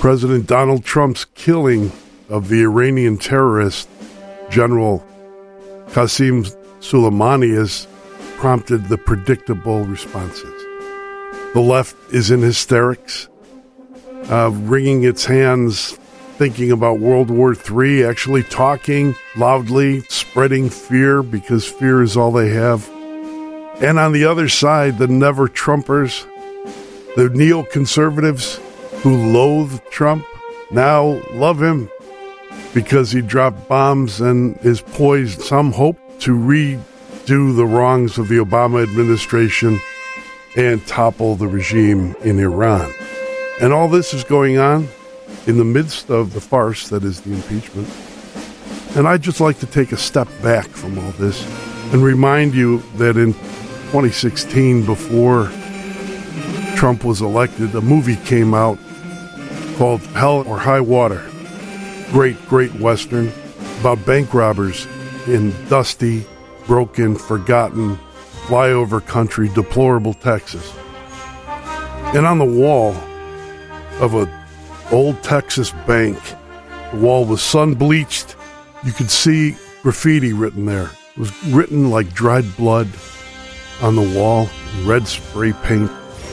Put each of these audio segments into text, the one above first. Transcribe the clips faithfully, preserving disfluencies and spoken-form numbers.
President Donald Trump's killing of the Iranian terrorist General Qasem Soleimani has prompted the predictable responses. The left is in hysterics, uh, wringing its hands, thinking about World War Three, actually talking loudly, spreading fear because fear is all they have. And on the other side, the never-Trumpers, the neoconservatives who loathe Trump, now love him because he dropped bombs and is poised, some hope, to redo the wrongs of the Obama administration and topple the regime in Iran. And all this is going on in the midst of the farce that is the impeachment. And I'd just like to take a step back from all this and remind you that in twenty sixteen, before Trump was elected, a movie came out called Hell or High Water. Great, great Western about bank robbers in dusty, broken, forgotten, flyover country, deplorable Texas. And on the wall of a old Texas bank, the wall was sun-bleached. You could see graffiti written there. It was written like dried blood on the wall, red spray paint.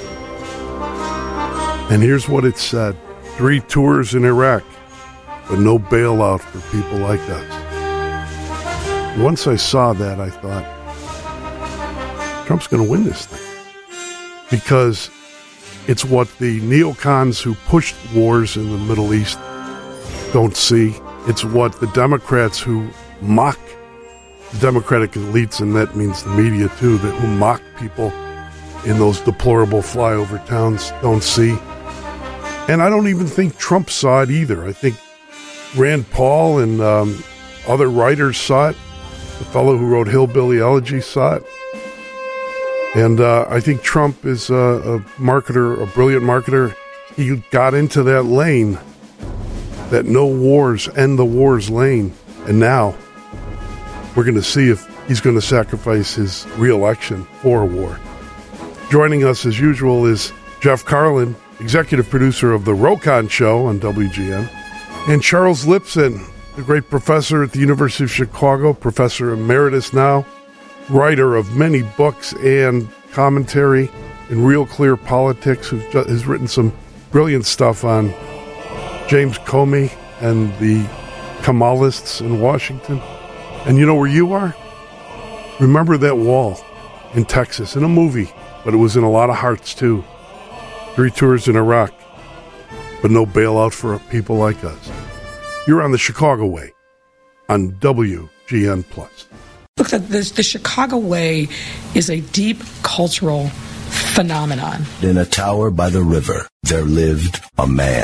And here's what it said. Three tours in Iraq, but no bailout for people like us. Once I saw that, I thought, Trump's going to win this thing. Because it's what the neocons who pushed wars in the Middle East don't see. It's what the Democrats who mock the Democratic elites, and that means the media too, that who mock people in those deplorable flyover towns don't see. And I don't even think Trump saw it either. I think Rand Paul and um, other writers saw it. The fellow who wrote Hillbilly Elegy saw it. And uh, I think Trump is a, a marketer, a brilliant marketer. He got into that lane, that no wars, end the wars lane. And now we're going to see if he's going to sacrifice his re-election for a war. Joining us as usual is Jeff Carlin, executive producer of The Rokon Show on W G N, and Charles Lipson, the great professor at the University of Chicago, professor emeritus now, writer of many books and commentary in Real Clear Politics, who has written some brilliant stuff on James Comey and the Kamalists in Washington. And you know where you are? Remember that wall in Texas, in a movie, but it was in a lot of hearts too. Three tours in Iraq, but no bailout for people like us. You're on the Chicago Way on W G N Plus. Look, the, the, the Chicago Way is a deep cultural phenomenon. In a tower by the river, there lived a man.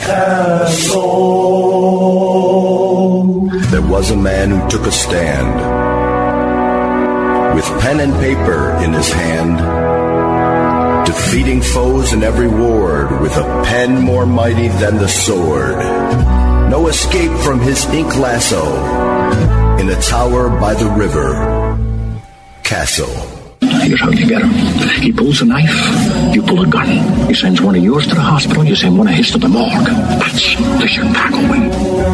There was a man who took a stand with pen and paper in his hand, defeating foes in every ward with a pen more mighty than the sword. No escape from his ink lasso in a tower by the river. Castle. Here's how you get him. He pulls a knife, you pull a gun. He sends one of yours to the hospital, you send one of his to the morgue. That's the Chicago way.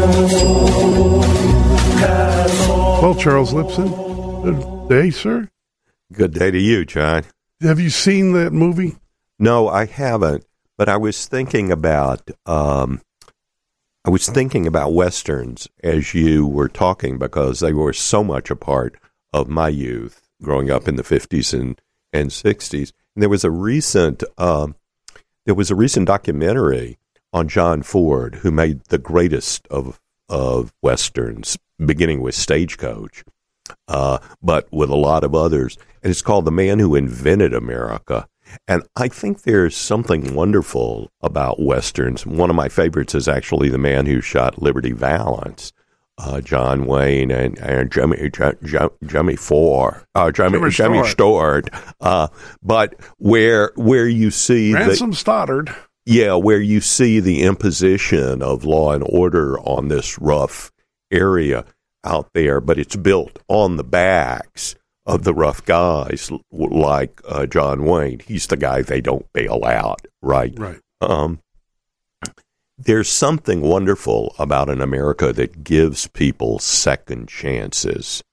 Well, Charles Lipson, good day, sir. Good day to you, John. Have you seen that movie? No, I haven't, but I was thinking about um, I was thinking about Westerns as you were talking, because they were so much a part of my youth growing up in the fifties and, and sixties. And there was a recent um, there was a recent documentary on John Ford, who made the greatest of of Westerns, beginning with Stagecoach, uh, but with a lot of others. And it's called The Man Who Invented America. And I think there's something wonderful about Westerns. One of my favorites is actually The Man Who Shot Liberty Valance, uh, John Wayne and, and Jimmy Jimmy, Jimmy Ford, uh, Jimmy, Jimmy, Jimmy Stewart. Uh, but where where you see Ransom the, Stoddard. Yeah, where you see the imposition of law and order on this rough area out there, but it's built on the backs of the rough guys like uh, John Wayne. He's the guy they don't bail out, right? Right. Um, there's something wonderful about an America that gives people second chances.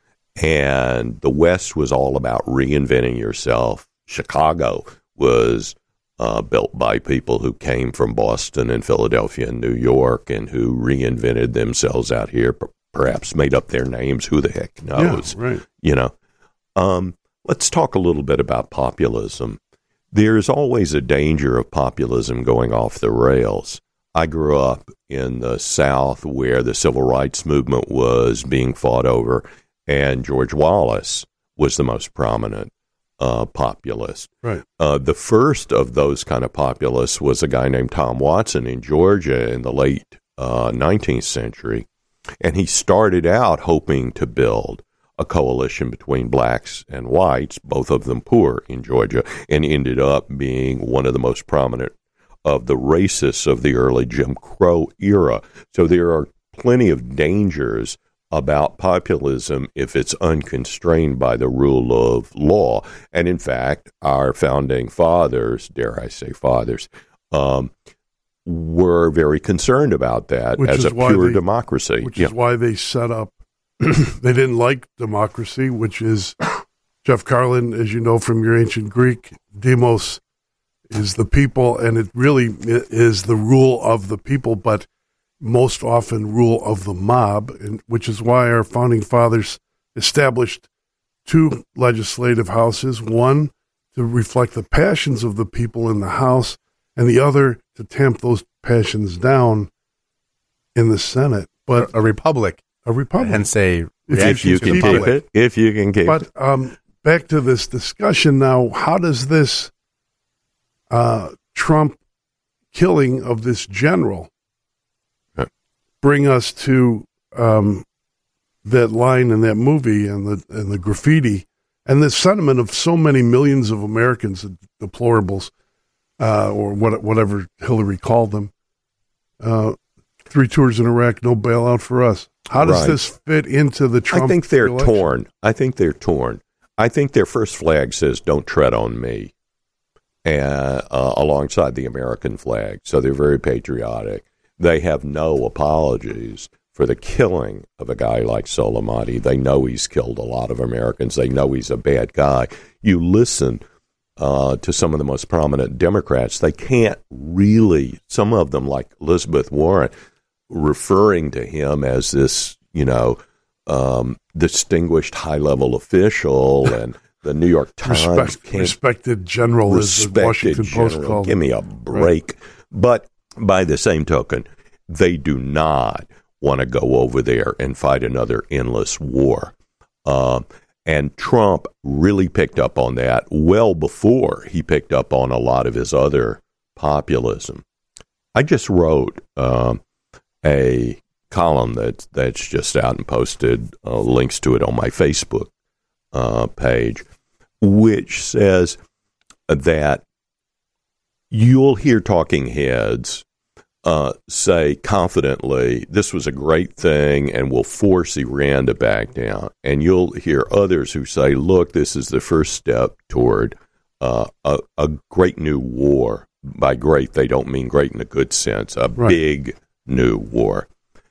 And the West was all about reinventing yourself. Chicago was uh, built by people who came from Boston and Philadelphia and New York and who reinvented themselves out here, p- perhaps made up their names. Who the heck knows? Yeah, right. You know, um, let's talk a little bit about populism. There's always a danger of populism going off the rails. I grew up in the South where the civil rights movement was being fought over, and George Wallace was the most prominent uh, populist. Right. Uh, the first of those kind of populists was a guy named Tom Watson in Georgia in the late uh, nineteenth century, and he started out hoping to build a coalition between blacks and whites, both of them poor in Georgia, and ended up being one of the most prominent of the racists of the early Jim Crow era. So there are plenty of dangers about populism if it's unconstrained by the rule of law. And in fact, our founding fathers, dare I say fathers, um, were very concerned about that Which as is a why pure they- democracy. Which Yeah. is why they set up, they didn't like democracy, which is, Jeff Carlin, as you know from your ancient Greek, demos is the people, and it really i- is the rule of the people, but most often rule of the mob, and which is why our founding fathers established two legislative houses, one to reflect the passions of the people in the House, and the other to tamp those passions down in the Senate. But a republic, a republic. and say If you can keep it, if you can keep it. But um, back to this discussion now, how does this uh, Trump killing of this general Huh. bring us to um, that line in that movie and the and the graffiti and the sentiment of so many millions of Americans, the deplorables, uh, or what, whatever Hillary called them, uh, three tours in Iraq, no bailout for us. How does Right. this fit into the Trump I think they're election? torn. I think they're torn. I think their first flag says, "Don't tread on me," and, uh, alongside the American flag. So they're very patriotic. They have no apologies for the killing of a guy like Soleimani. They know he's killed a lot of Americans. They know he's a bad guy. You listen uh, to some of the most prominent Democrats, they can't really, some of them like Elizabeth Warren, referring to him as this, you know, um, distinguished high-level official, and the New York Times Respect, can't respected general, as the respected Washington Post general. called Give him. me a break. But by the same token, they do not want to go over there and fight another endless war. Uh, and Trump really picked up on that well before he picked up on a lot of his other populism. I just wrote um, a column that, that's just out and posted uh, links to it on my Facebook uh, page, which says that you'll hear talking heads uh, say confidently, this was a great thing and will force Iran to back down. And you'll hear others who say, look, this is the first step toward uh, a, a great new war. By great, they don't mean great in a good sense, a Right. big new war.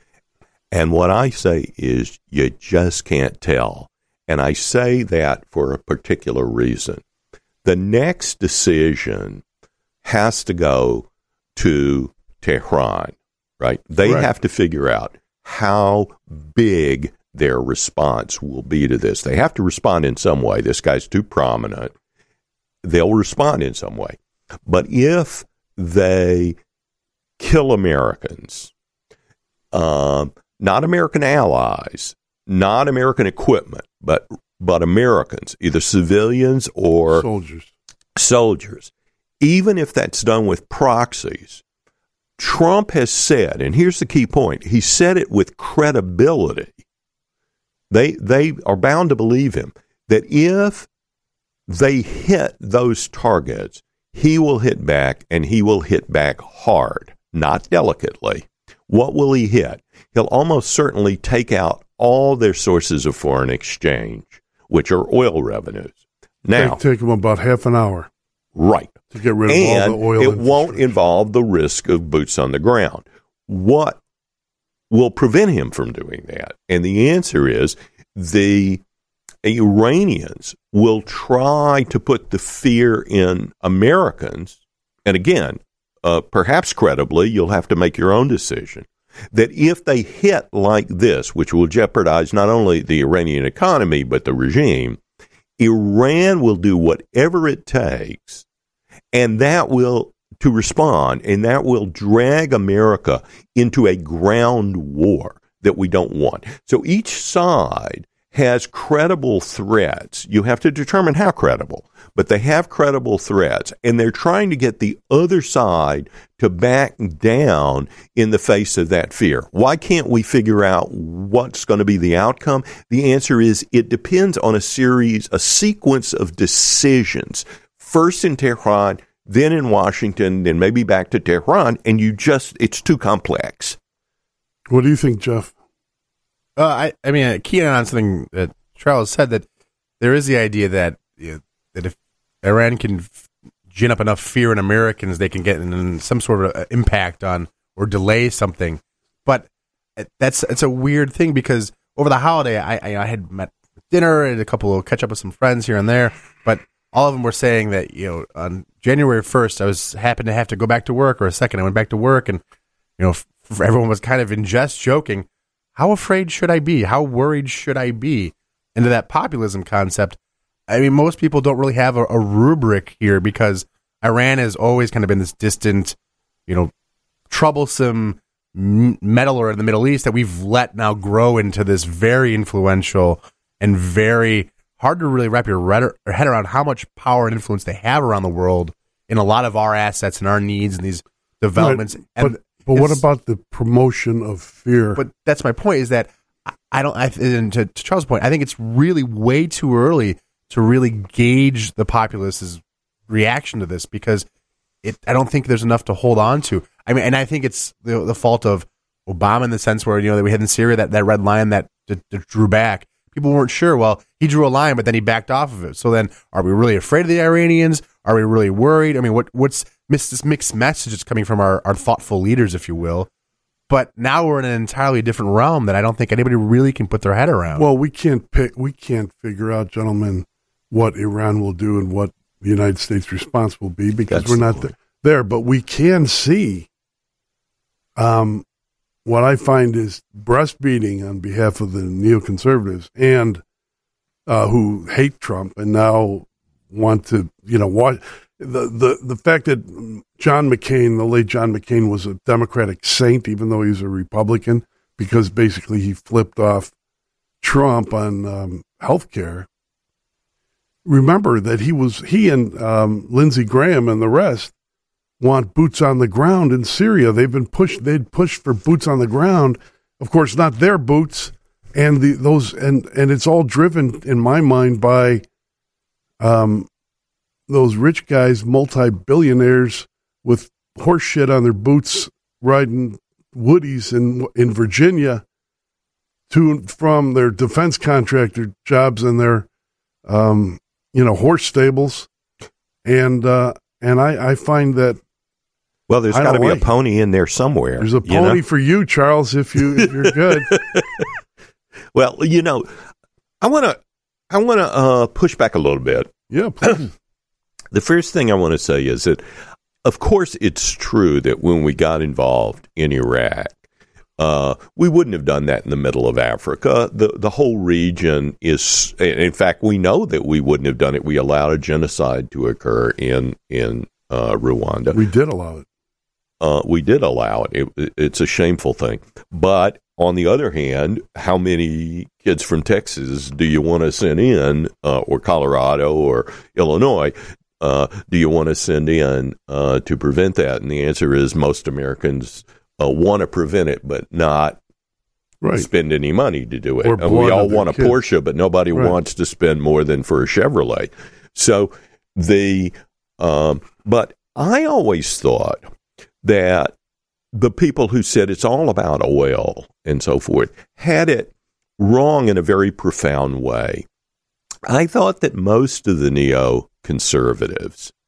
And what I say is you just can't tell. And I say that for a particular reason. The next decision has to go to Tehran, right? They Right. have to figure out how big their response will be to this. They have to respond in some way. This guy's too prominent. They'll respond in some way. But if they kill Americans, um, not American allies, not American equipment, but but Americans, either civilians or soldiers. soldiers, even if that's done with proxies, Trump has said, and here's the key point, he said it with credibility. They they are bound to believe him that if they hit those targets, he will hit back, and he will hit back hard, not delicately. What will he hit? He'll almost certainly take out all their sources of foreign exchange, which are oil revenues. Now, Take, take them about half an hour. Right. To get rid of and all the oil. It won't involve the risk of boots on the ground. What will prevent him from doing that? And the answer is the Iranians will try to put the fear in Americans, and again, uh, perhaps credibly, you'll have to make your own decision, that if they hit like this, which will jeopardize not only the Iranian economy, but the regime, Iran will do whatever it takes, and that will, to respond, and that will drag America into a ground war that we don't want. So each side has credible threats. You have to determine how credible, but they have credible threats, and they're trying to get the other side to back down in the face of that fear. Why can't we figure out what's going to be the outcome? The answer is it depends on a series, a sequence of decisions, first in Tehran, then in Washington, then maybe back to Tehran, and you just, it's too complex. What do you think, Jeff? Uh, I, I mean, uh, keying on something that Charles said, that there is the idea that you know, that if Iran can f- gin up enough fear in Americans, they can get in some sort of impact on or delay something. But that's it's a weird thing because over the holiday, I, I, I had met for dinner and a couple of catch up with some friends here and there, but all of them were saying that you know on January first, I was happened to have to go back to work, or a second, I went back to work, and you know f- everyone was kind of in jest joking. How afraid should I be? How worried should I be? Into that populism concept. I mean, most people don't really have a, a rubric here because Iran has always kind of been this distant, you know, troublesome meddler in the Middle East that we've let now grow into this very influential and very hard to really wrap your head around how much power and influence they have around the world in a lot of our assets and our needs and these developments. Right, and but But what about the promotion of fear? But that's my point, is that I don't, I, and to, to Charles' point, I think it's really way too early to really gauge the populace's reaction to this because it, I don't think there's enough to hold on to. I mean, and I think it's the, the fault of Obama in the sense where, you know, that we had in Syria, that, that red line that, that, that drew back. People weren't sure. Well, he drew a line, but then he backed off of it. So then are we really afraid of the Iranians? Are we really worried? I mean, what what's this mixed messages coming from our, our thoughtful leaders, if you will. But now we're in an entirely different realm that I don't think anybody really can put their head around. Well, we can't pick, we can't figure out, gentlemen, what Iran will do and what the United States' response will be because That's we're not th- there. But we can see um, what I find is breastfeeding on behalf of the neoconservatives and uh, who hate Trump and now want to, you know, watch. The, the the fact that John McCain, the late John McCain, was a Democratic saint, even though he's a Republican, because basically he flipped off Trump on um, health care. Remember that he was he and um, Lindsey Graham and the rest want boots on the ground in Syria. They've been pushed. They'd pushed for boots on the ground. Of course, not their boots, and the those and and it's all driven in my mind by. Um, those rich guys, multi-billionaires with horse shit on their boots, riding Woodies in in Virginia to and from their defense contractor jobs and their, um, you know, horse stables. And uh, and I, I find that. Well, there's got to be like, a pony in there somewhere. There's a pony you know? for you, Charles, if you if you're good. Well, you know, I want to I want to uh, push back a little bit. Yeah, please. The first thing I want to say is that, of course, it's true that when we got involved in Iraq, uh, we wouldn't have done that in the middle of Africa. The the whole region is, in fact, we know that we wouldn't have done it. We allowed a genocide to occur in in uh, Rwanda. We did allow it. Uh, we did allow it. it. It's a shameful thing. But on the other hand, how many kids from Texas do you want to send in, uh, or Colorado or Illinois? Uh, do you want to send in uh, to prevent that? And the answer is most Americans uh, want to prevent it, but not right. spend any money to do it. And we all want a kids. Porsche, but nobody right. wants to spend more than for a Chevrolet. So the, um, but I always thought that the people who said it's all about oil and so forth had it wrong in a very profound way. I thought that most of the neo conservatives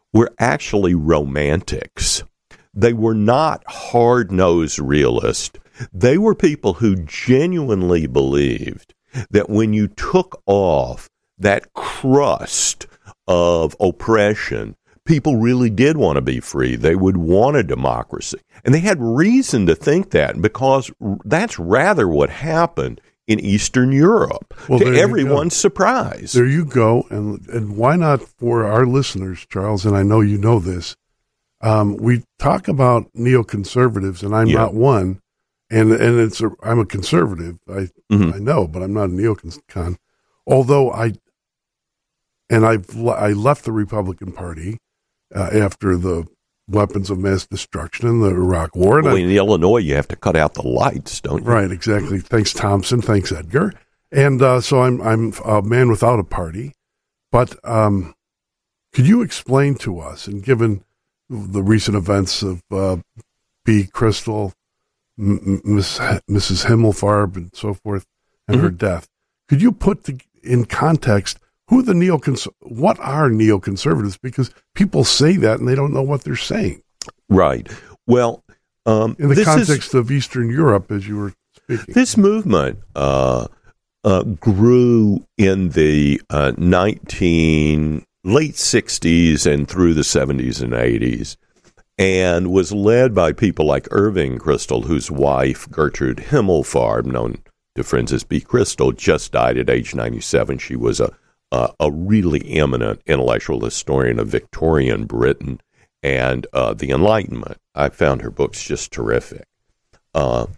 were actually romantics. They were not hard-nosed realists. They were people who genuinely believed that when you took off that crust of oppression, people really did want to be free. They would want a democracy. And they had reason to think that, because that's rather what happened in Eastern Europe, well, to everyone's surprise. There you go. And and why not for our listeners, Charles, and I know you know this, um, we talk about neoconservatives, and I'm yeah. not one, and and it's a, I'm a conservative, I mm-hmm. I know, but I'm not a neocon. Although I, and I've I left the Republican Party uh, after the weapons of mass destruction in the Iraq War. Well, I, in Illinois, you have to cut out the lights, don't you? Right, exactly. Thanks, Thompson. Thanks, Edgar. And uh, so I'm I'm a man without a party. But um, could you explain to us, and given the recent events of uh, B. Crystal, M- Miss, Missus Himmelfarb, and so forth, and mm-hmm. her death, could you put the, in context who the neocons? What are neoconservatives? Because people say that and they don't know what they're saying. Right. Well, um, in the this context is, of Eastern Europe, as you were speaking, this movement uh, uh, grew in the uh, nineteen late sixties and through the seventies and eighties, and was led by people like Irving Kristol, whose wife Gertrude Himmelfarb, known to friends as B. Crystal, just died at age ninety-seven. She was a Uh, a really eminent intellectual historian of Victorian Britain and uh, the Enlightenment. I found her books just terrific. Uh,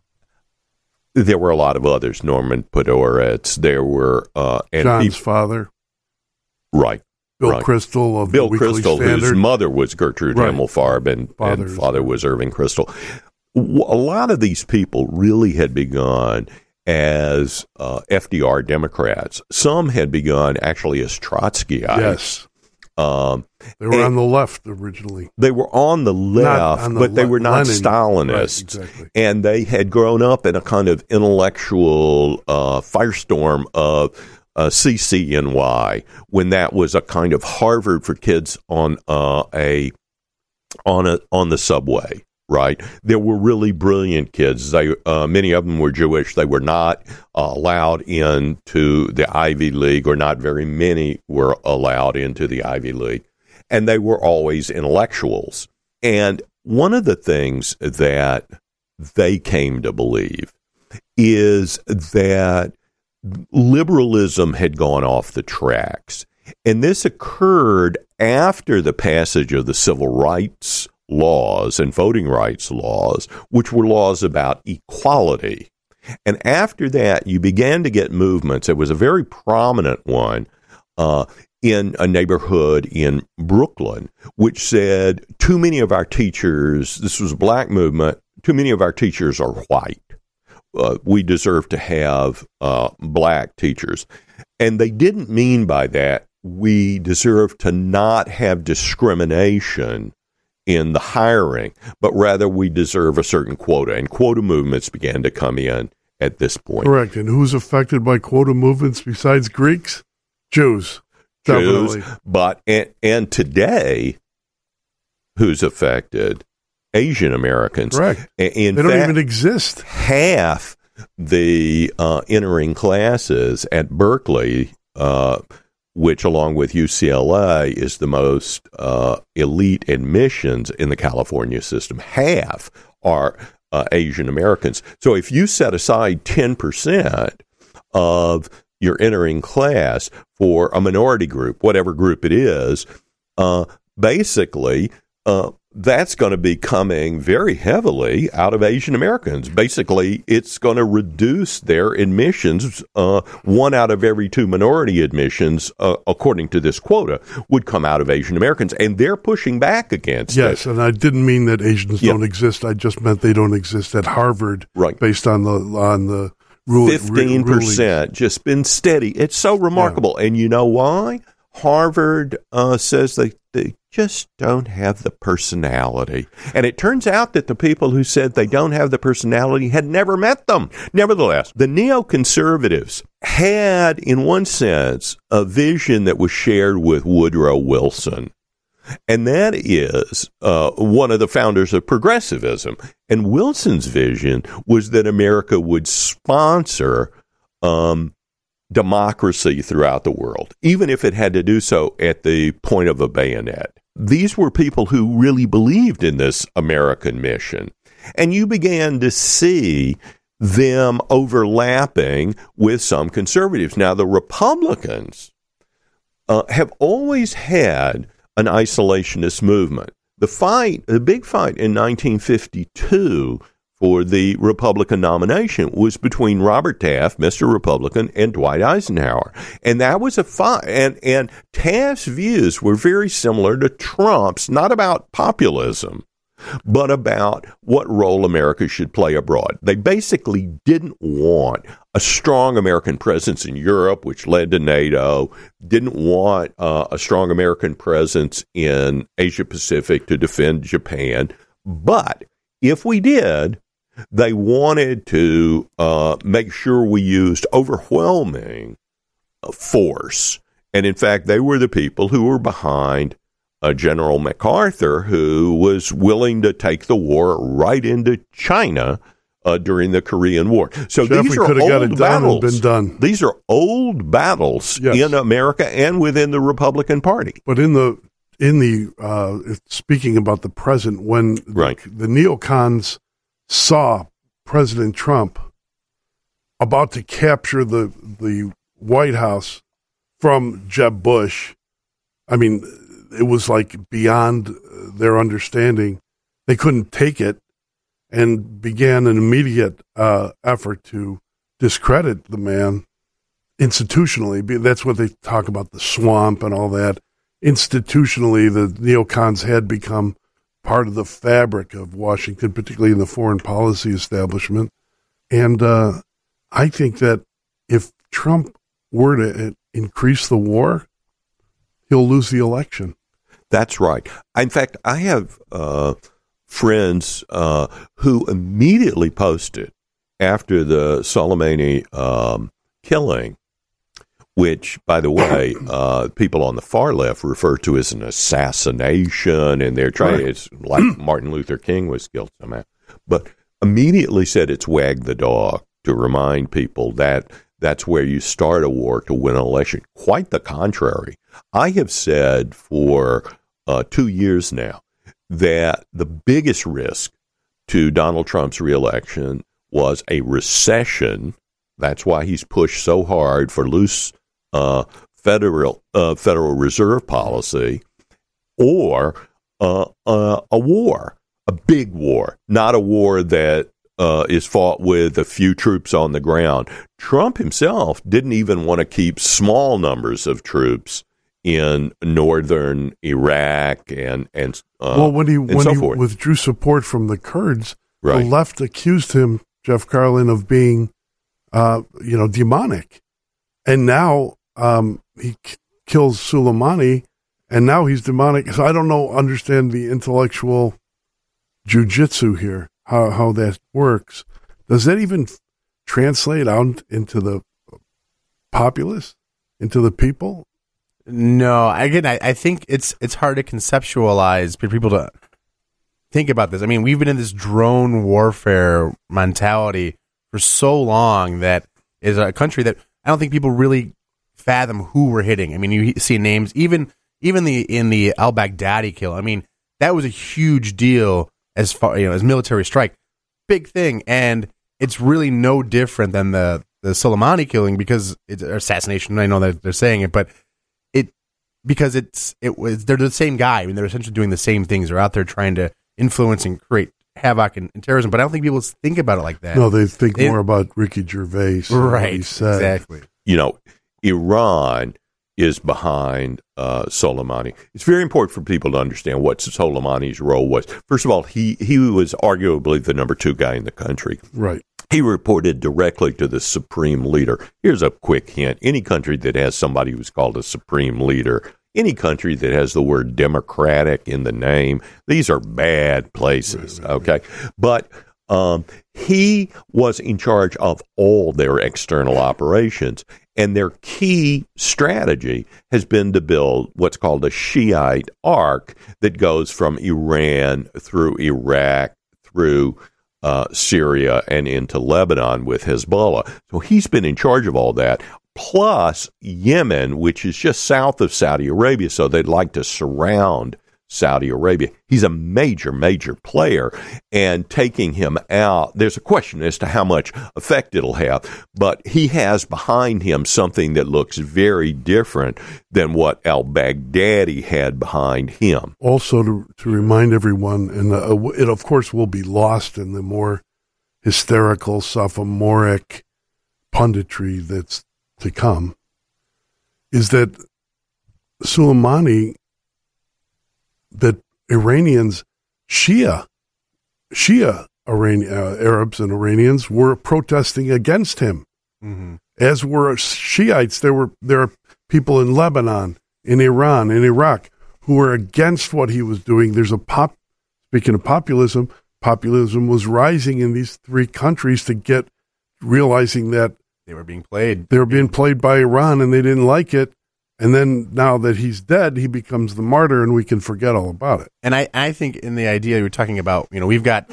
there were a lot of others, Norman Podhoretz. There were uh, and John's he, father, right? Bill right. Crystal of Bill the Weekly Crystal, Standard. whose mother was Gertrude right. Himmelfarb, and, and father was Irving Kristol. A lot of these people really had begun as uh, F D R Democrats. Some had begun actually as Trotskyites. Yes. Um, they were on the left originally. They were on the left, on the but they le- were not Lenin. Stalinists. Right, exactly. And they had grown up in a kind of intellectual uh, firestorm of uh, C C N Y, when that was a kind of Harvard for kids on uh, a on a on the subway. Right, there were really brilliant kids. They, uh, many of them were Jewish. They were not uh, allowed into the Ivy League, or not very many were allowed into the Ivy League, and they were always intellectuals. And one of the things that they came to believe is that liberalism had gone off the tracks, and this occurred after the passage of the Civil Rights laws and voting rights laws, which were laws about equality. And after that, you began to get movements. It was a very prominent one uh, in a neighborhood in Brooklyn, which said, too many of our teachers, this was a black movement, too many of our teachers are white. Uh, we deserve to have uh, black teachers. And they didn't mean by that, we deserve to not have discrimination in the hiring, but rather we deserve a certain quota, and quota movements began to come in at this point. Correct. And who's affected by quota movements besides Greeks? Jews. Definitely. Jews. But, and, and today, who's affected? Asian Americans. Correct. In they don't fact, even exist. Half the uh, entering classes at Berkeley, uh, which along with U C L A is the most uh, elite admissions in the California system, half are uh, Asian Americans. So if you set aside ten percent of your entering class for a minority group, whatever group it is, uh, basically uh, that's going to be coming very heavily out of Asian Americans. Basically, it's going to reduce their admissions. Uh, one out of every two minority admissions, uh, according to this quota, would come out of Asian Americans, and they're pushing back against yes, it. And I didn't mean that Asians yep. don't exist. I just meant they don't exist at Harvard, right? Based on the on the rule, fifteen percent, just been steady. It's so remarkable, yeah. And you know why? Harvard uh, says they, they just don't have the personality. And it turns out that the people who said they don't have the personality had never met them. Nevertheless, the neoconservatives had, in one sense, a vision that was shared with Woodrow Wilson. And that is uh, one of the founders of progressivism. And Wilson's vision was that America would sponsor um, democracy throughout the world, even if it had to do so at the point of a bayonet. These were people who really believed in this American mission. And you began to see them overlapping with some conservatives. Now, the Republicans uh, have always had an isolationist movement. The fight, the big fight in nineteen fifty-two for the Republican nomination was between Robert Taft, Mister Republican, and Dwight Eisenhower. And that was a fight. And, and Taft's views were very similar to Trump's, not about populism, but about what role America should play abroad. They basically didn't want a strong American presence in Europe, which led to NATO, didn't want uh, a strong American presence in Asia Pacific to defend Japan. But if we did, they wanted to uh, make sure we used overwhelming force. And in fact, they were the people who were behind Uh, General MacArthur, who was willing to take the war right into China uh, during the Korean War. So Jeffrey these are could have got it old done and battles. been done. These are old battles Yes. in America and within the Republican Party. But in the in the uh, speaking about the present, when Right. the, the neocons saw President Trump about to capture the the White House from Jeb Bush, I mean, it was like beyond their understanding. They couldn't take it and began an immediate uh, effort to discredit the man institutionally. That's what they talk about, the swamp and all that. Institutionally, the neocons had become part of the fabric of Washington, particularly in the foreign policy establishment. And uh, I think that if Trump were to increase the war, he'll lose the election. That's right. In fact, I have uh, friends uh, who immediately posted after the Soleimani um, killing, which, by the way, uh, people on the far left refer to as an assassination, and they're trying, right. It's like Martin Luther King was killed somehow, but immediately said it's wag the dog to remind people that that's where you start a war to win an election. Quite the contrary. I have said for uh, two years now that the biggest risk to Donald Trump's reelection was a recession. That's why he's pushed so hard for loose uh, federal uh, Federal Reserve policy, or uh, uh, a war, a big war, not a war that Uh, is fought with a few troops on the ground. Trump himself didn't even want to keep small numbers of troops in northern Iraq and and uh, well, when he and when so he forth. withdrew support from the Kurds, Right. the left accused him, Jeff Carlin, of being, uh, you know, demonic, and now um, he k- kills Soleimani, and now he's demonic. So I don't know, understand the intellectual jujitsu here. How how that works. Does that even translate out into the populace, into the people? No, again, I, I think it's it's hard to conceptualize for people to think about this. I mean, we've been in this drone warfare mentality for so long that is a country that I don't think people really fathom who we're hitting. I mean, you see names, even even the in the al-Baghdadi kill. I mean, that was a huge deal. As far, you know, as military strike, big thing, and it's really no different than the the Soleimani killing because it's or assassination. I know that they're saying it, but it because it's it was they're the same guy. I mean, they're essentially doing the same things. They're out there trying to influence and create havoc and, and terrorism. But I don't think people think about it like that. No, they think They- more about Ricky Gervais, and what right? he said. Exactly. You know, Iran is behind uh, Soleimani. It's very important for people to understand what Soleimani's role was. First of all, he, he was arguably the number two guy in the country. Right. He reported directly to the supreme leader. Here's a quick hint. Any country that has somebody who's called a supreme leader, any country that has the word democratic in the name, these are bad places, Right, right, okay? But Um, he was in charge of all their external operations, and their key strategy has been to build what's called a Shiite arc that goes from Iran through Iraq, through uh, Syria, and into Lebanon with Hezbollah. So he's been in charge of all that, plus Yemen, which is just south of Saudi Arabia, so they'd like to surround Saudi Arabia. He's a major, major player, and taking him out, there's a question as to how much effect it'll have, but he has behind him something that looks very different than what al-Baghdadi had behind him. Also, to, to remind everyone, and uh, it of course will be lost in the more hysterical, sophomoric punditry that's to come, is that Soleimani, that Iranians, Shia, Shia Iran, uh, Arabs and Iranians were protesting against him, mm-hmm. as were Shiites. There were there are people in Lebanon, in Iran, in Iraq who were against what he was doing. There's a pop. Speaking of populism, populism was rising in these three countries to get realizing that they were being played. They were being played by Iran, and they didn't like it. And then now that he's dead, he becomes the martyr, and we can forget all about it. And I, I think in the idea you're talking about, you know, we've got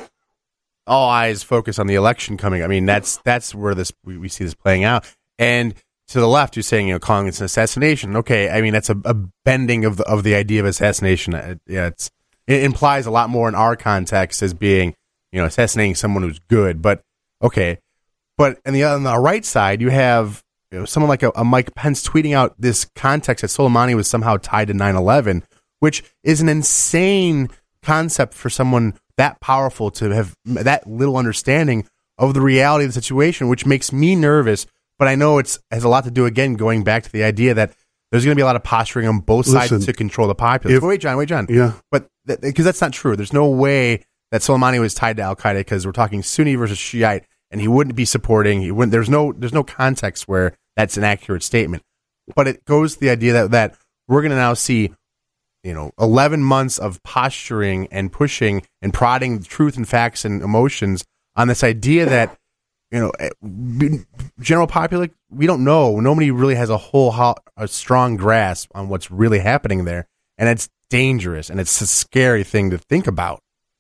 all eyes focused on the election coming. I mean, that's that's where this we, we see this playing out. And to the left, you're saying, you know, calling this an assassination. Okay, I mean, that's a, a bending of the of the idea of assassination. It, yeah, it's it implies a lot more in our context as being, you know, assassinating someone who's good. But okay, but on the on the right side, you have, you know, someone like a, a Mike Pence tweeting out this context that Soleimani was somehow tied to nine eleven, which is an insane concept for someone that powerful to have that little understanding of the reality of the situation, which makes me nervous. But I know it's has a lot to do, again, going back to the idea that there's going to be a lot of posturing on both Listen, sides to control the populace. If, wait, John, wait, John. Yeah. But because that, that's not true. There's no way that Soleimani was tied to al-Qaeda, because we're talking Sunni versus Shiite, and he wouldn't be supporting. He wouldn't. There's no. There's no context where that's an accurate statement. But it goes to the idea that that we're going to now see, you know, eleven months of posturing and pushing and prodding truth and facts and emotions on this idea that, you know, general populace, we don't know. Nobody really has a whole a strong grasp on what's really happening there, and it's dangerous and it's a scary thing to think about,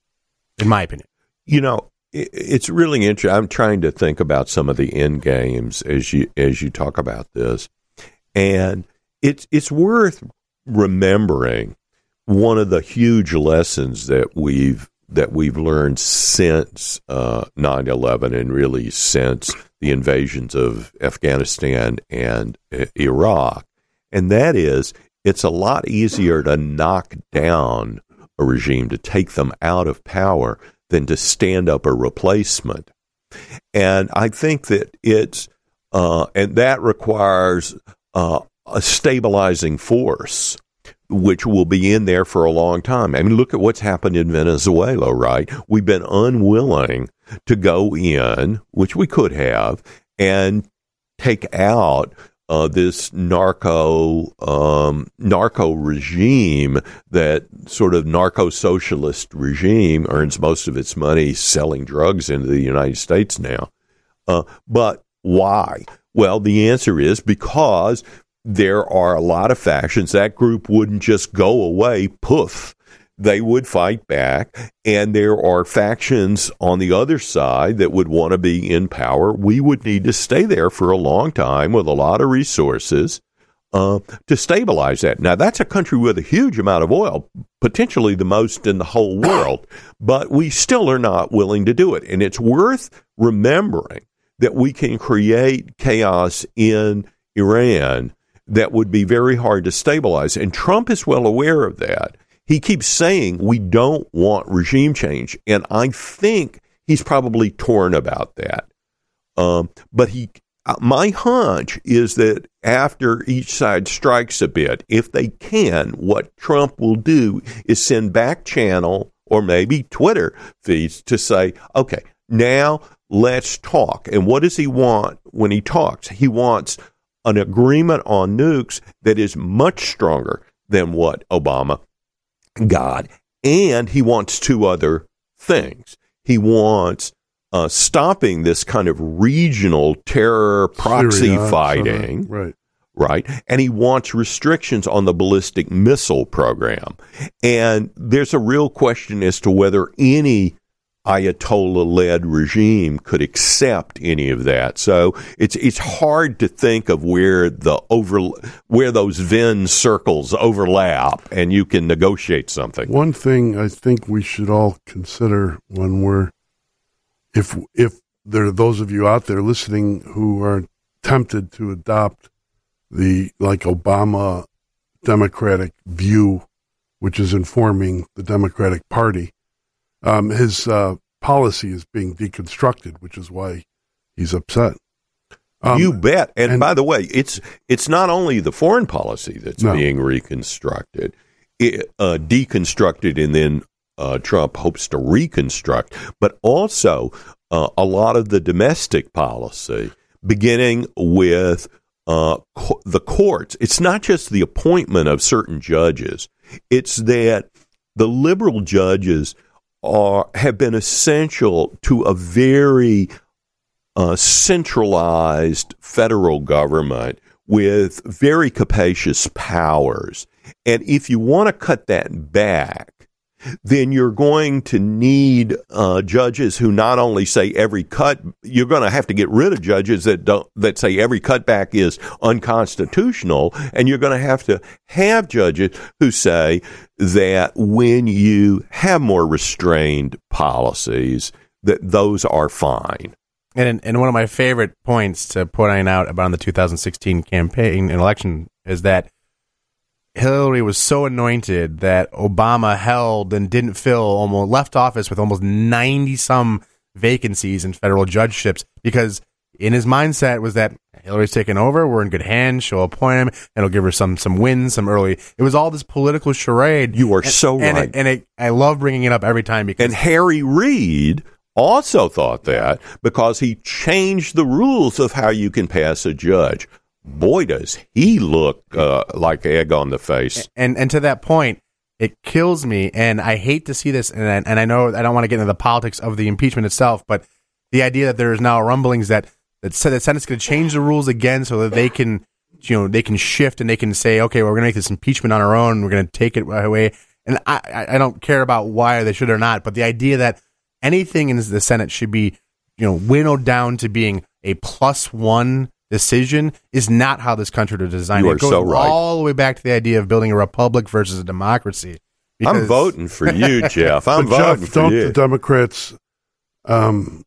in my opinion. You know, it's really interesting. I'm trying to think about some of the end games as you as you talk about this, and it's it's worth remembering one of the huge lessons that we've that we've learned since uh, nine eleven, and really since the invasions of Afghanistan and uh, Iraq, and that is it's a lot easier to knock down a regime, to take them out of power, than to stand up a replacement. And I think that it's, uh, and that requires uh, a stabilizing force, which will be in there for a long time. I mean, look at what's happened in Venezuela, right? We've been unwilling to go in, which we could have, and take out Uh, this narco um, narco regime, that sort of narco-socialist regime earns most of its money selling drugs into the United States now. Uh, but why? Well, the answer is because there are a lot of factions. That group wouldn't just go away, poof. They would fight back, and there are factions on the other side that would want to be in power. We would need to stay there for a long time with a lot of resources uh, to stabilize that. Now, that's a country with a huge amount of oil, potentially the most in the whole world, but we still are not willing to do it. And it's worth remembering that we can create chaos in Iran that would be very hard to stabilize, and Trump is well aware of that. He keeps saying we don't want regime change, and I think he's probably torn about that. Um, but he, my hunch is that after each side strikes a bit, if they can, what Trump will do is send back channel or maybe Twitter feeds to say, okay, now let's talk. And what does he want when he talks? He wants an agreement on nukes that is much stronger than what Obama God, and he wants two other things. He wants uh, stopping this kind of regional terror proxy Syria, fighting. uh-huh, right. Right. And he wants restrictions on the ballistic missile program. And there's a real question as to whether any Ayatollah-led regime could accept any of that. So it's it's hard to think of where the over where those Venn circles overlap and you can negotiate something. One thing I think we should all consider when we're if if there are those of you out there listening who are tempted to adopt the like Obama Democratic view, which is informing the Democratic Party. Um, his uh, policy is being deconstructed, which is why he's upset. Um, you bet. And, and by the way, it's it's not only the foreign policy that's no. being reconstructed, it, uh, deconstructed, and then uh, Trump hopes to reconstruct, but also uh, a lot of the domestic policy, beginning with uh, co- the courts. It's not just the appointment of certain judges. It's that the liberal judges are have been essential to a very uh, centralized federal government with very capacious powers. And if you want to cut that back, then you're going to need uh, judges who not only say every cut, you're going to have to get rid of judges that don't that say every cutback is unconstitutional, and you're going to have to have judges who say that when you have more restrained policies, that those are fine. And and one of my favorite points to point out about the two thousand sixteen campaign and election is that Hillary was so anointed that Obama held and didn't fill, almost left office with almost ninety some vacancies in federal judgeships, because in his mindset was that Hillary's taken over, we're in good hands, she'll appoint him, and it'll give her some some wins, some early. It was all this political charade. You are and, so and right. It, and it, I love bringing it up every time because and Harry Reid also thought that because he changed the rules of how you can pass a judge. Boy, does he look uh, like egg on the face. And and to that point, it kills me, and I hate to see this, and I, and I know I don't want to get into the politics of the impeachment itself, but the idea that there is now rumblings that that the Senate's going to change the rules again so that they can, you know, they can shift and they can say, okay, well, we're going to make this impeachment on our own, we're going to take it away. And I, I don't care about why they should or not, but the idea that anything in the Senate should be, you know, winnowed down to being a plus one decision is not how this country was designed. You are it goes so right. all the way back to the idea of building a republic versus a democracy. I'm voting for you, Jeff. I'm but voting Jeff, for don't you. the Democrats um,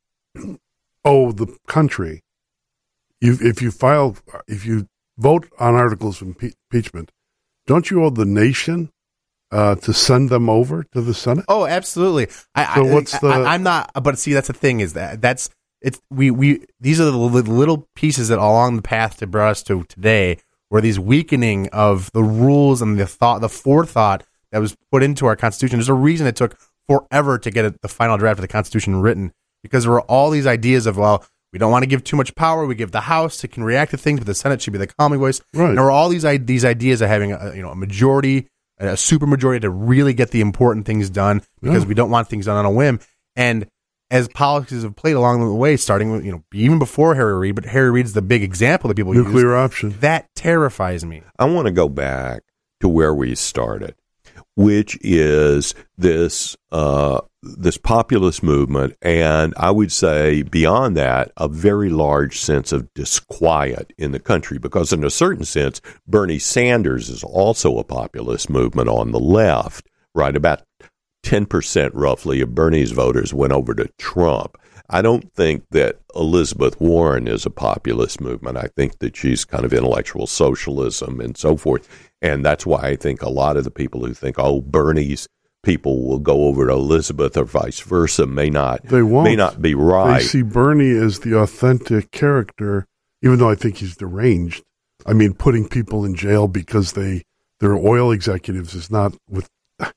owe the country? You, if you file, if you vote on articles of impe- impeachment, don't you owe the nation uh, to send them over to the Senate? Oh, absolutely. I, So I, what's the- I, I'm not, but see, that's the thing is that that's it's we we these are the li- little pieces that along the path to brought us to today, where these weakening of the rules and the thought, the forethought that was put into our Constitution. There's a reason it took forever to get it, the final draft of the Constitution written, because there were all these ideas of, well, we don't want to give too much power. We give the House, it can react to things, but the Senate should be the calming voice. Right. And there were all these i- these ideas of having a, you know, a majority, a super majority to really get the important things done, because Yeah. we don't want things done on a whim. And as politics have played along the way, starting with, you know, even before Harry Reid, but Harry Reid's the big example that people use. Nuclear option. That terrifies me. I want to go back to where we started, which is this uh, this populist movement, and I would say beyond that, a very large sense of disquiet in the country, because in a certain sense, Bernie Sanders is also a populist movement on the left, right? About ten percent roughly of Bernie's voters went over to Trump. I don't think that Elizabeth Warren is a populist movement. I think that she's kind of intellectual socialism and so forth. And that's why I think a lot of the people who think, oh, Bernie's people will go over to Elizabeth or vice versa may not, They won't. may not be right. They see Bernie as the authentic character, even though I think he's deranged. I mean, putting people in jail because they they're oil executives is not with.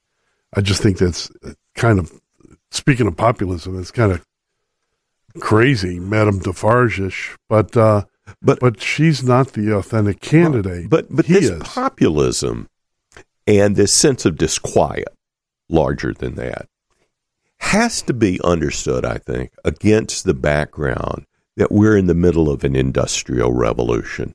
I just think that's kind of, speaking of populism, it's kind of crazy, Madame Defarge-ish, but uh, But- but she's not the authentic candidate. But but he this is. populism and this sense of disquiet, larger than that, has to be understood, I think, against the background that we're in the middle of an industrial revolution.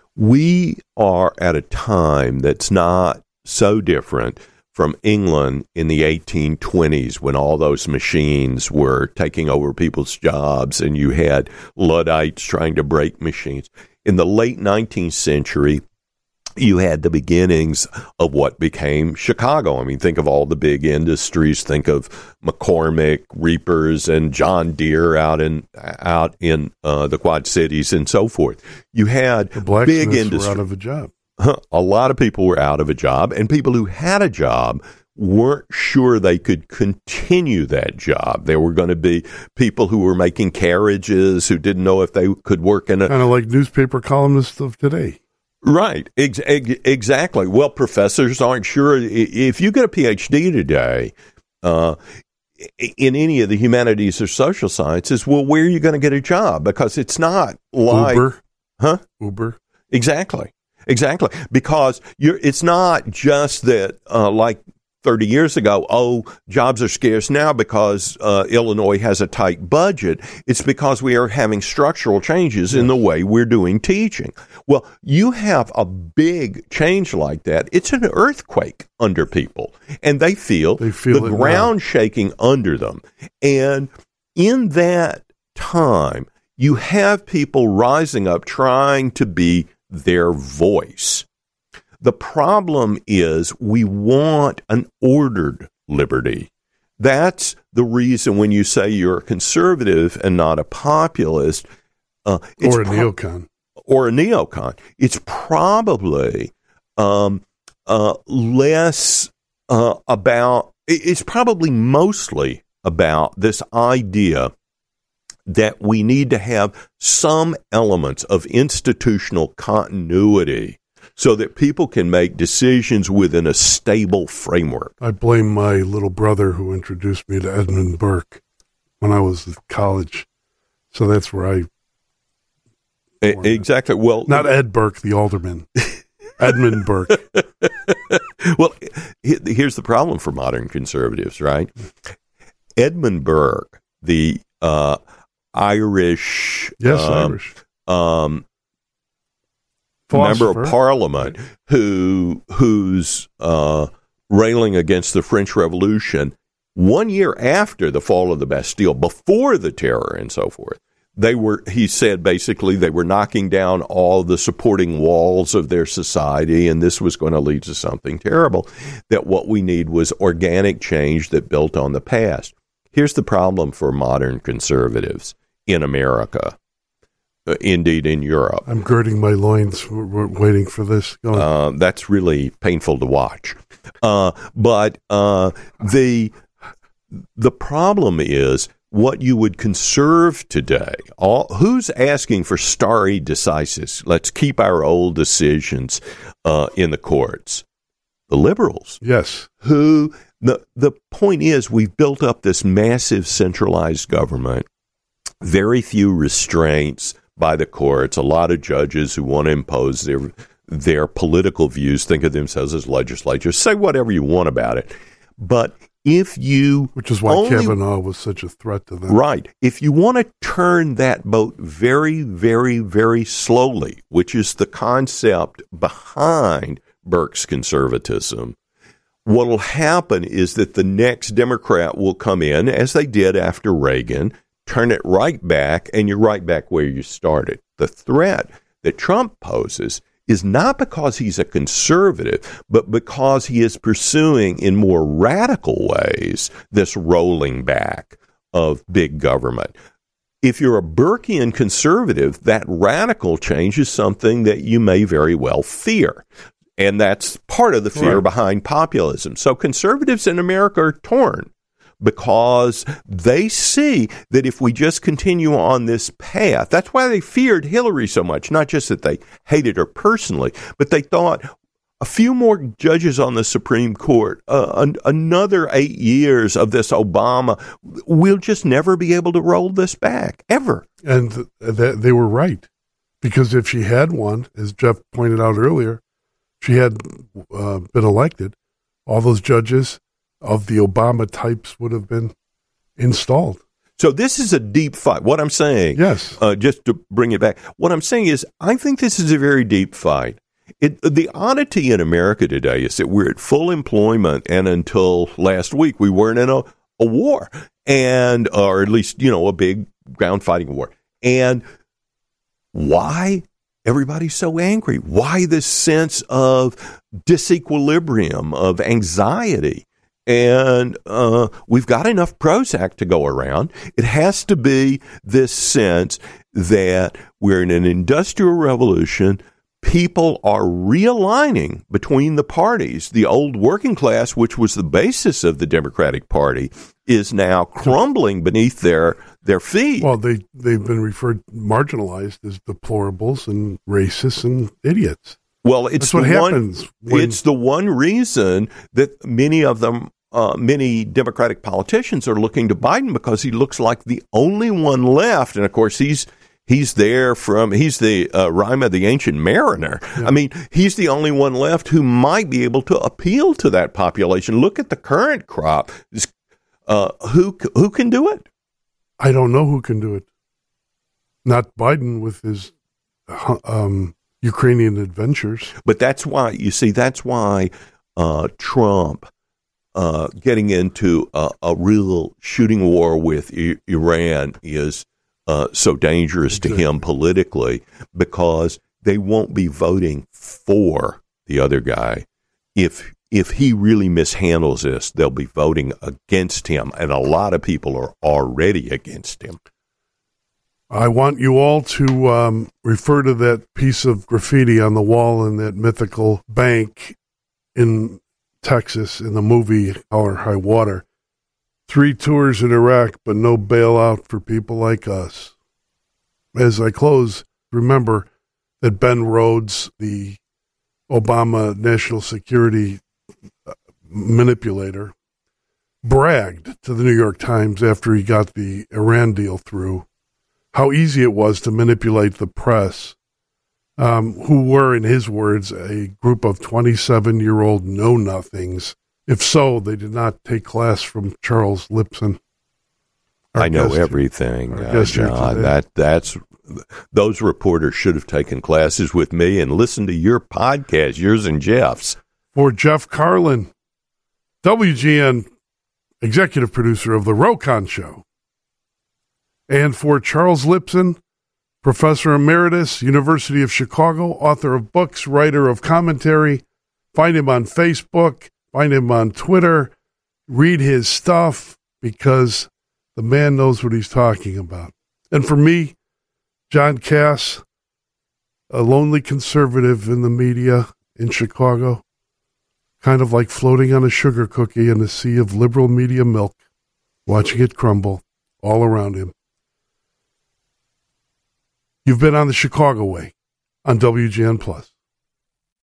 We are at a time that's not so different from England in the eighteen twenties when all those machines were taking over people's jobs and you had Luddites trying to break machines. In the late nineteenth century, you had the beginnings of what became Chicago. I mean, think of all the big industries. Think of McCormick, Reapers, and John Deere out in out in uh, the Quad Cities and so forth. You had the big industries. Were out of a job. A lot of people were out of a job, and people who had a job weren't sure they could continue that job. There were going to be people who were making carriages who didn't know if they could work in a... Kind of like newspaper columnists of today. Right, ex- ex- exactly. Well, professors aren't sure. If you get a P H D today uh, in any of the humanities or social sciences, well, where are you going to get a job? Because it's not like... Uber. Huh? Uber. Exactly. Exactly. Because you're, it's not just that, uh, like thirty years ago, oh, jobs are scarce now because uh, Illinois has a tight budget. It's because we are having structural changes yes. in the way we're doing teaching. Well, you have a big change like that. It's an earthquake under people, and they feel, they feel the ground now. shaking under them. And in that time, you have people rising up trying to be their voice. The problem is we want an ordered liberty. That's the reason when you say you're a conservative and not a populist, uh, it's or a pro- neocon, or a neocon, it's probably um, uh, less uh, about. It's probably mostly about this idea that we need to have some elements of institutional continuity so that people can make decisions within a stable framework. I blame my little brother who introduced me to Edmund Burke when I was in college. So that's where I... A- exactly. Well, not Ed Burke, the alderman. Edmund Burke. Well, here's the problem for modern conservatives, right? Edmund Burke, the... Uh, Irish, yes, um, Irish um, member of Parliament who who's uh, railing against the French Revolution one year after the fall of the Bastille, before the terror and so forth. They were, he said, basically they were knocking down all the supporting walls of their society, and this was going to lead to something terrible. That what we need was organic change that built on the past. Here's the problem for modern conservatives in America, uh, indeed in Europe. I'm girding my loins. We're, we're waiting for this. Uh, that's really painful to watch. Uh, but uh, the the problem is what you would conserve today. All, who's asking for stare decisis? Let's keep our old decisions uh, in the courts. The liberals. Yes. Who... The the point is we've built up this massive centralized government, very few restraints by the courts, a lot of judges who want to impose their their political views, think of themselves as legislatures, say whatever you want about it. But if you... Which is why only, Kavanaugh was such a threat to them. Right. If you want to turn that boat very, very, very slowly, which is the concept behind Burke's conservatism, what will happen is that the next Democrat will come in, as they did after Reagan, turn it right back, and you're right back where you started. The threat that Trump poses is not because he's a conservative, but because he is pursuing in more radical ways this rolling back of big government. If you're a Burkean conservative, that radical change is something that you may very well fear. And that's part of the fear right. behind populism. So conservatives in America are torn because they see that if we just continue on this path, that's why they feared Hillary so much, not just that they hated her personally, but they thought a few more judges on the Supreme Court, uh, an, another eight years of this Obama, we'll just never be able to roll this back, ever. And th- th- they were right, because if she had won, as Jeff pointed out earlier, she had uh, been elected, all those judges of the Obama types would have been installed. So this is a deep fight. What I'm saying, yes, uh, just to bring it back, what I'm saying is I think this is a very deep fight. It, the oddity in America today is that we're at full employment, and until last week, we weren't in a, a war, and or at least, you know, a big ground fighting war. And why everybody's so angry? Why this sense of disequilibrium, of anxiety? And uh, we've got enough Prozac to go around. It has to be this sense that we're in an industrial revolution. People are realigning between the parties. The old working class, which was the basis of the Democratic Party, is now crumbling beneath their their feet. Well, they, they've been referred, marginalized as deplorables and racists and idiots. Well, it's That's what the happens one, when- it's the one reason that many of them, uh, many Democratic politicians are looking to Biden, because he looks like the only one left. And, of course, he's He's there from, he's the uh, rhyme of the ancient mariner. Yeah. I mean, he's the only one left who might be able to appeal to that population. Look at the current crop. Uh, who who can do it? I don't know who can do it. Not Biden with his um, Ukrainian adventures. But that's why, you see, that's why uh, Trump uh, getting into a, a real shooting war with I- Iran is Uh, so dangerous exactly. to him politically, because they won't be voting for the other guy. If if he really mishandles this, they'll be voting against him, and a lot of people are already against him. I want you all to um, refer to that piece of graffiti on the wall in that mythical bank in Texas in the movie Hell or High Water. Three tours in Iraq, but no bailout for people like us. As I close, remember that Ben Rhodes, the Obama national security manipulator, bragged to the New York Times after he got the Iran deal through how easy it was to manipulate the press, um, who were, in his words, a group of twenty-seven-year-old know-nothings. If so, they did not take class from Charles Lipson. I know everything, uh, John. That that's those reporters should have taken classes with me and listened to your podcast, yours and Jeff's. For Jeff Carlin, W G N executive producer of The Rokon Show, and for Charles Lipson, professor emeritus, University of Chicago, author of books, writer of commentary. Find him on Facebook. Find him on Twitter. Read his stuff, because the man knows what he's talking about. And for me, John Cass, a lonely conservative in the media in Chicago, kind of like floating on a sugar cookie in a sea of liberal media milk, watching it crumble all around him. You've been on the Chicago Way on W G N Plus.